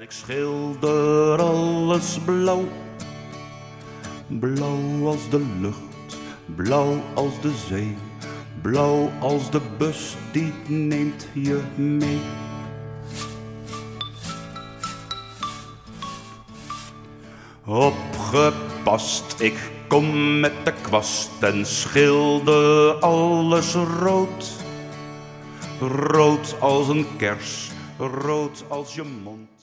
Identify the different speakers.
Speaker 1: Ik schilder alles blauw. Blauw als de lucht, blauw als de zee. Blauw als de bus, die neemt je mee. Opgepast, ik kom met de kwast en schilder alles rood. Rood als een kers, rood als je mond.